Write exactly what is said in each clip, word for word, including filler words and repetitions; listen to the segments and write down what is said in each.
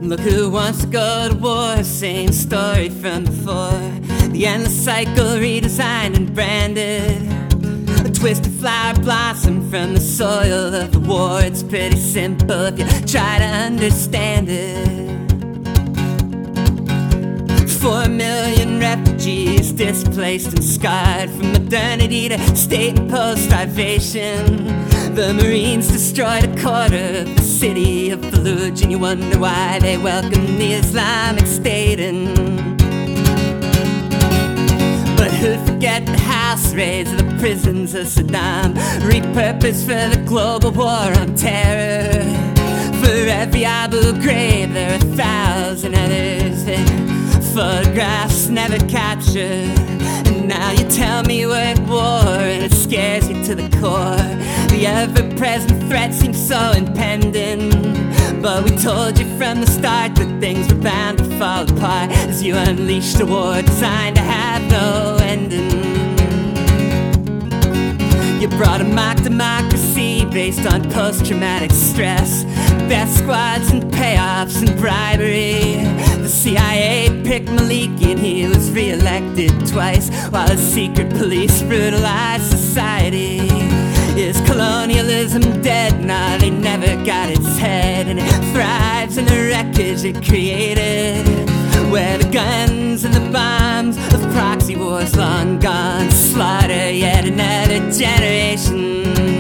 Look who wants to go to war, same story from before. The endless cycle redesigned and branded. A twisted flower blossom from the soil of the war. It's pretty simple if you try to understand it. Four million refugees displaced and scarred, from modernity to state-imposed starvation. The Marines destroyed a quarter of the city of Fallujah, and you wonder why they welcomed the Islamic State in. But who'd forget the house raids of the prisons of Saddam, repurposed for the global war on terror? For every Abu Ghraib there are a thousand others that photographs never captured. And now you tell me we're at war and it scares you to the core. The ever-present threat seems so impending, but we told you from the start that things were bound to fall apart as you unleashed a war designed to have no ending. You brought a mock democracy based on post-traumatic stress, death squads and payoffs and bribery. The C I A picked Maliki and he was re-elected twice, while the secret police brutalized society. Is colonialism dead? Nah, they never got its head, and it thrives in the wreckage it created, where the guns and the bombs of proxy wars long gone slaughter yet another generation.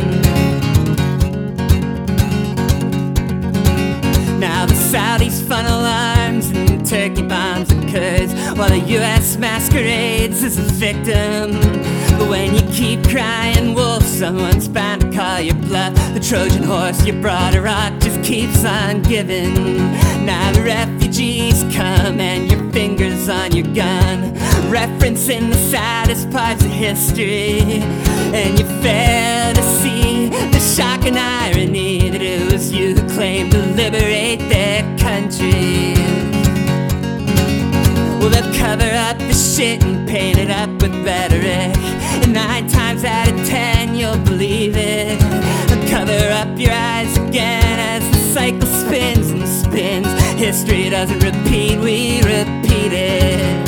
Now the Saudis funnel arms and Turkey bombs at Kurds, while the U S masquerades as a victim. But when you keep crying wolf, someone's bound to call your bluff. The Trojan horse you brought Iraq just keeps on giving. Now the refugees come and your finger's on your gun, referencing the saddest parts of history, and you fail to see the shock and irony that it was you who claimed to liberate their country. Well, they'll cover up the shit and paint it up with rhetoric, and nine times out of ten you'll believe it. They'll cover up your eyes again as the cycle spins and spins. History doesn't repeat, we repeat it.